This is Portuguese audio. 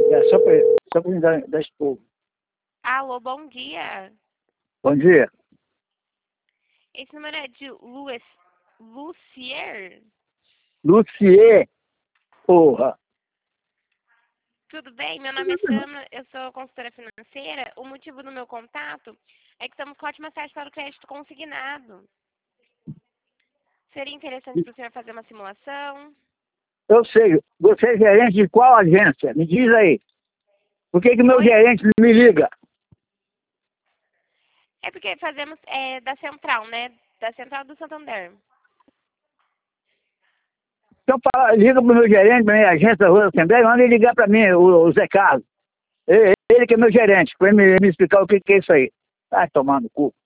só para me dar expor. Alô, bom dia. Bom dia. Esse número é de Lucier? Lucier, porra. Tudo bem? Meu nome é Sama, eu sou consultora financeira. O motivo do meu contato é que estamos com ótimas taxas para o crédito consignado. Seria interessante para o senhor fazer uma simulação? Eu sei, você é gerente de qual agência? Me diz aí. Por que meu Oi? gerente não me liga? É porque fazemos da Central, né? Da Central do Santander. Então liga para o meu gerente, para minha agência da Rua Assembleia, manda ele ligar para mim, o Zé Carlos. Ele que é meu gerente, para ele me explicar o que é isso aí. Vai tomar no cu.